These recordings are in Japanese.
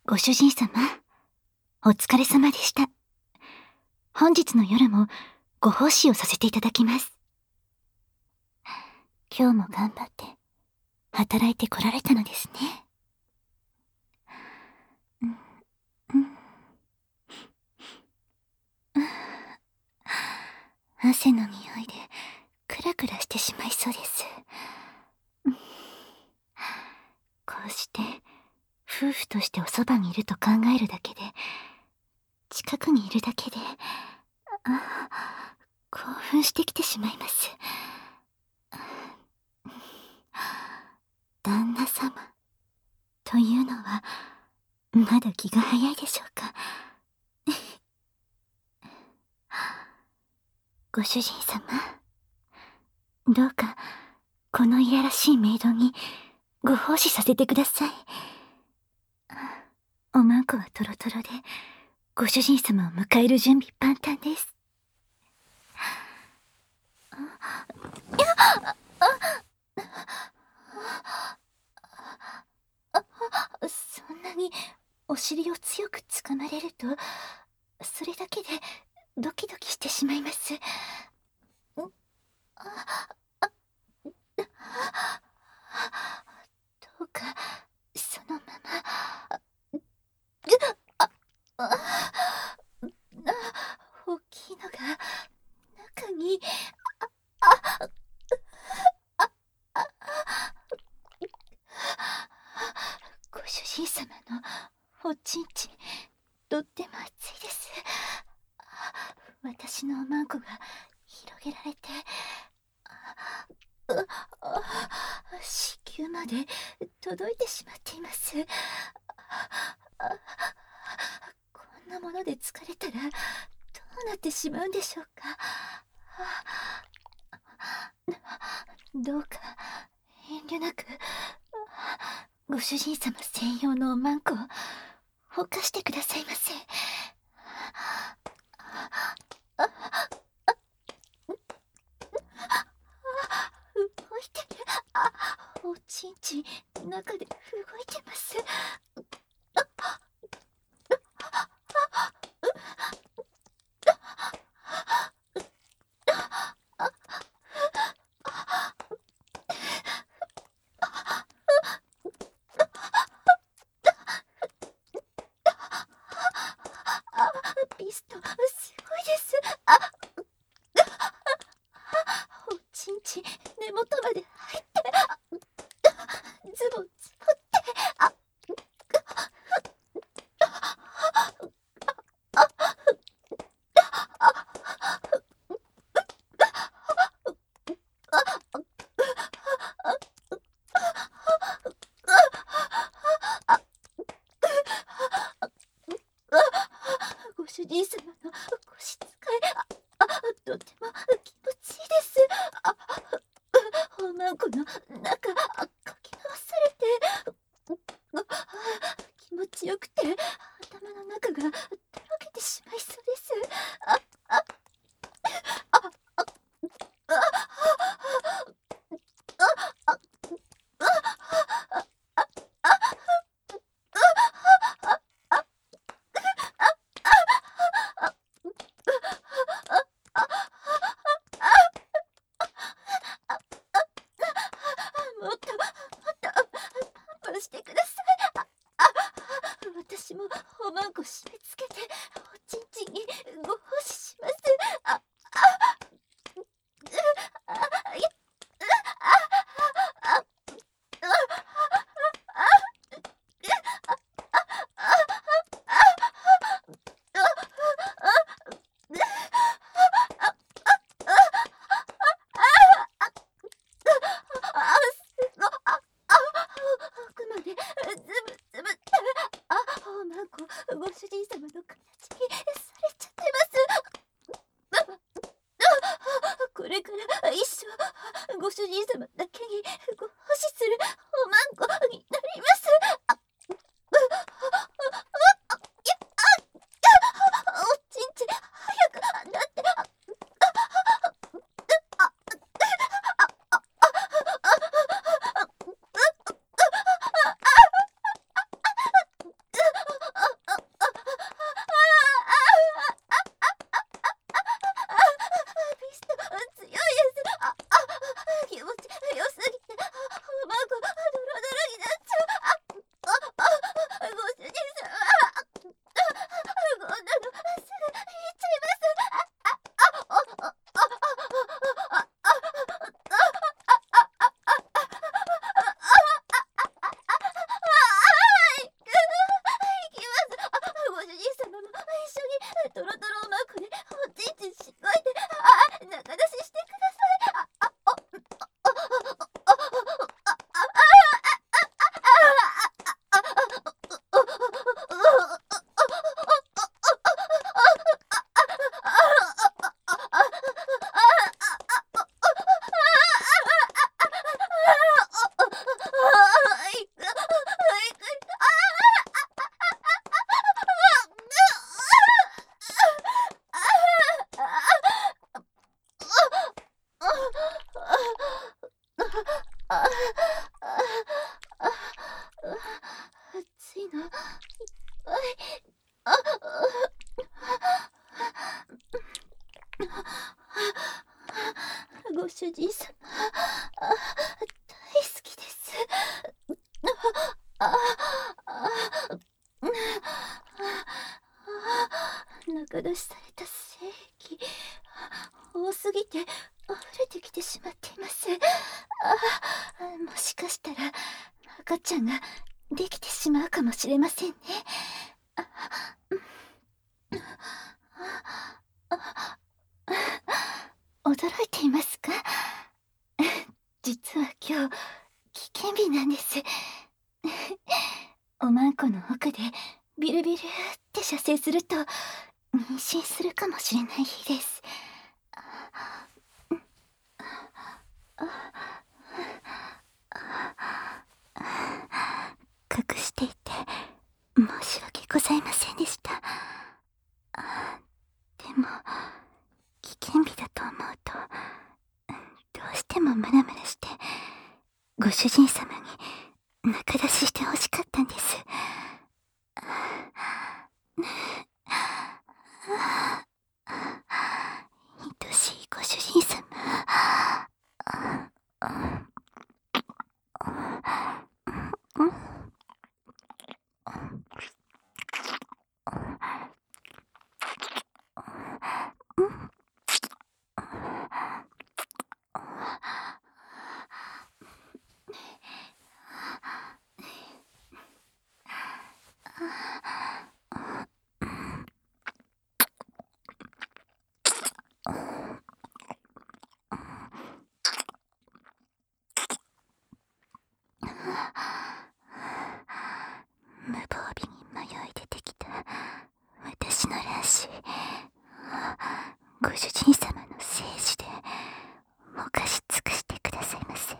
ご主人様、お疲れ様でした。本日の夜もご奉仕をさせていただきます。今日も頑張って働いてこられたのですね。汗の匂いでクラクラしてしまいそうです。こうして夫婦としておそばにいると考えるだけで、近くにいるだけで、興奮してきてしまいます。旦那様というのはまだ気が早いでしょうか。ご主人様、どうかこのいやらしいメイドにご奉仕させてください。おまんこはトロトロで、ご主人様を迎える準備万端です。そんなにお尻を強く掴まれると、それだけでドキドキしてしまいます。どうかそのまま。大きいのが中に。ご主人様のおちんちん、とっても熱いです。私のおまんこが広げられて、子宮まで届いてしまっています。こんなもので疲れたらどうなってしまうんでしょうか。どうか遠慮なくご主人様専用のおまんこをほかしてくださいませ。動いてる。おちんちん中で動いてます。ビストすごいです。おちんちん根元まで入って、ズボズボって。ご主人様の腰使い、とても気持ちいいです。おまんこの中、かき回されて、気持ちよくて頭の中がとろけてしまいそうです。もっとパンパンしてください。私もおまんこ締め付けておちんちんにご奉仕します。いや、奥までズブズブって、おまんこご主人様の形にされちゃってます。これから一生ご主人様だけにご奉仕するおまんこになります。おちんちん早くなって。 あ、あ、あ、暑いのいっぱい。あ、ご主人様、大好きです。あ、あ、中出しされた精液、多すぎて溢れてきてしまっています。もしかしたら赤ちゃんができてしまうかもしれませんね。あ、驚いていますか？実は今日危険日なんです。おまんこの奥でビルビルって射精すると妊娠するかもしれない日です。隠していて申し訳ございませんでした。でも危険日だと思うとどうしてもムラムラしてご主人様に中出ししてほしかったんです。愛しいご主人様。無防備に迷い出てきた私の卵子、ご主人様の精子で犯し尽くしてくださいませ。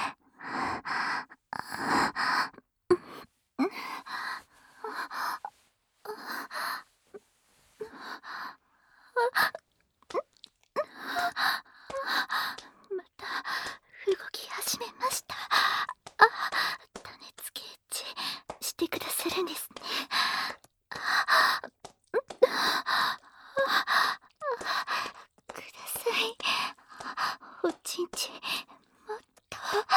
また動き始めました。種付けエッチしてくださるんですね。ください。おちんちんもっと。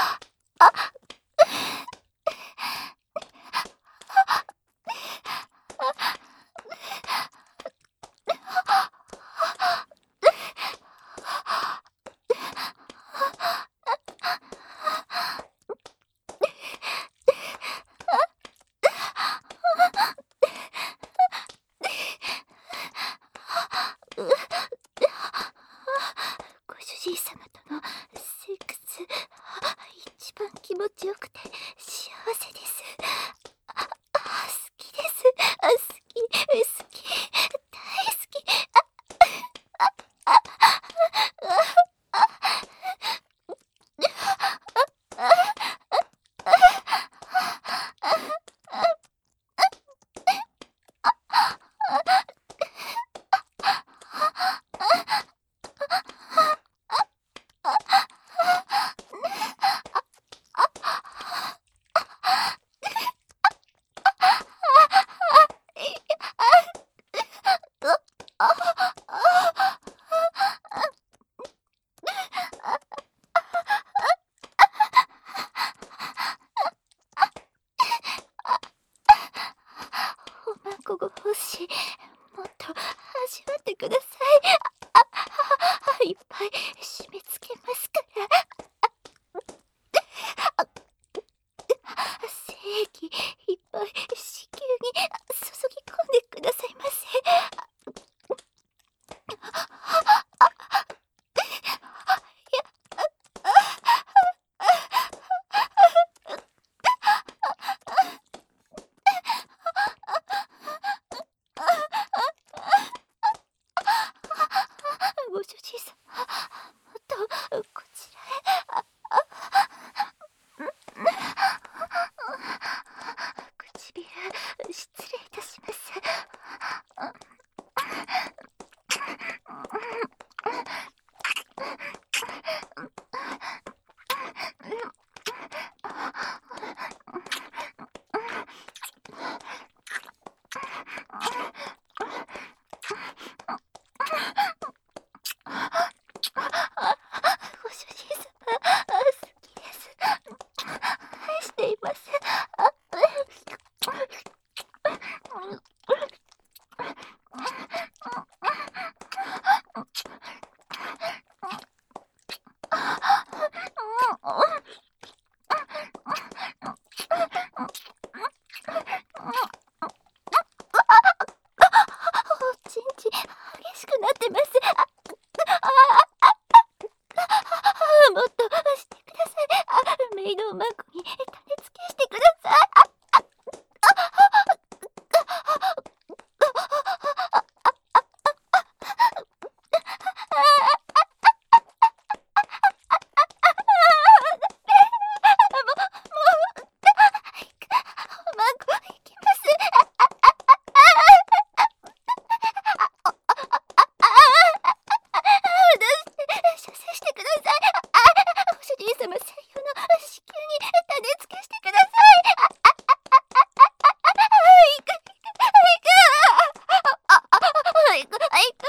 ご主人様とのセックス一番気持ちよくて幸せです。好きです。好き大好き。 メイドマークに種付けしてください。マークいきます。射精してください。ご主人様専用の子宮に種付けしてください。いく。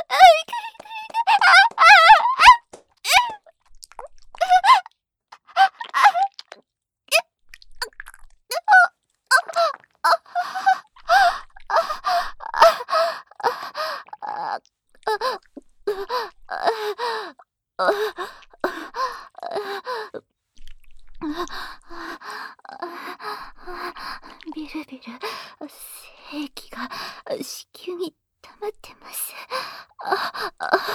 ビルビル、精液が子宮に溜まってます。